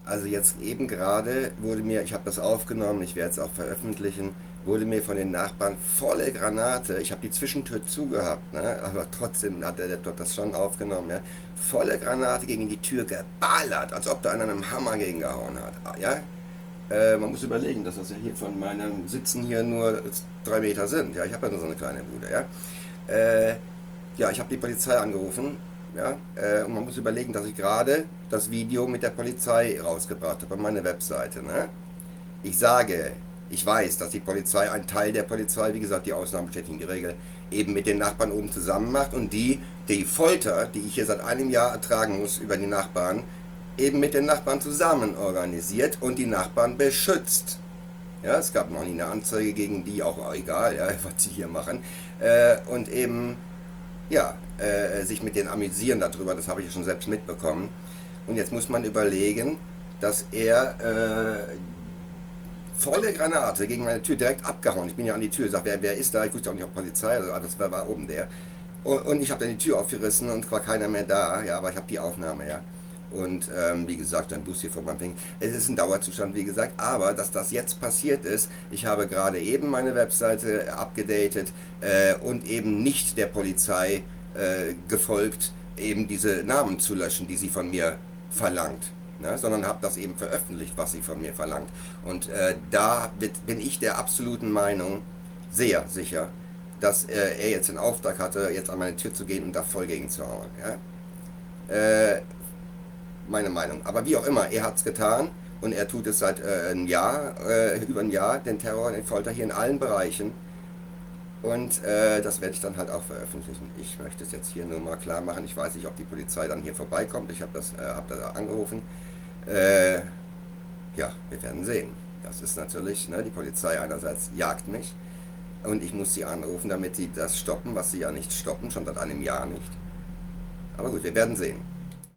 Also jetzt eben gerade wurde mir, ich habe das aufgenommen, ich werde es auch veröffentlichen, wurde mir von den Nachbarn volle Granate, ich habe die Zwischentür zugehabt, ne, aber trotzdem hat der dort das schon aufgenommen, ja, volle Granate gegen die Tür geballert, als ob da einer mit einem Hammer gegengehauen hat, ja. Man muss überlegen, dass das ja hier von meinem Sitzen hier nur 3 Meter sind, ja, ich habe ja nur so eine kleine Bude, ja. Äh, ja, ich habe die Polizei angerufen, ja, und man muss überlegen, dass ich gerade das Video mit der Polizei rausgebracht habe auf meine Webseite. Ne? Ich sage, ich weiß, dass die Polizei, ein Teil der Polizei, wie gesagt, die Ausnahmen bestätigen die Regel, eben mit den Nachbarn oben zusammen macht und die Folter, die ich hier seit einem Jahr ertragen muss über die Nachbarn, eben mit den Nachbarn zusammen organisiert und die Nachbarn beschützt. Ja, es gab noch nie eine Anzeige gegen die, auch egal, ja, was sie hier machen. Und eben ja, sich mit denen amüsieren darüber, das habe ich ja schon selbst mitbekommen. Und jetzt muss man überlegen, dass er volle Granate gegen meine Tür direkt abgehauen. Ich bin ja an die Tür, sag, wer ist da? Ich wusste auch nicht, ob Polizei, also das war oben der. Und ich habe dann die Tür aufgerissen und war keiner mehr da, ja, aber ich habe die Aufnahme, ja. Und wie gesagt, ein Bus hier vor meinem Ding. Es ist ein Dauerzustand, wie gesagt, aber dass das jetzt passiert ist, ich habe gerade eben meine Webseite abgedatet und eben nicht der Polizei gefolgt, eben diese Namen zu löschen, die sie von mir verlangt. Ne, sondern habe das eben veröffentlicht, was sie von mir verlangt. Und da bin ich der absoluten Meinung, sehr sicher, dass er jetzt den Auftrag hatte, jetzt an meine Tür zu gehen und da voll gegen zu hauen. Ja? Meine Meinung. Aber wie auch immer, er hat es getan und er tut es seit einem Jahr, über ein Jahr, den Terror, den Folter hier in allen Bereichen. Und das werde ich dann halt auch veröffentlichen. Ich möchte es jetzt hier nur mal klar machen. Ich weiß nicht, ob die Polizei dann hier vorbeikommt. Ich habe hab da angerufen. Äh, ja, wir werden sehen. Das ist natürlich, ne, die Polizei einerseits jagt mich und ich muss sie anrufen, damit sie das stoppen, was sie ja nicht stoppen, schon seit einem Jahr nicht. Aber gut, wir werden sehen.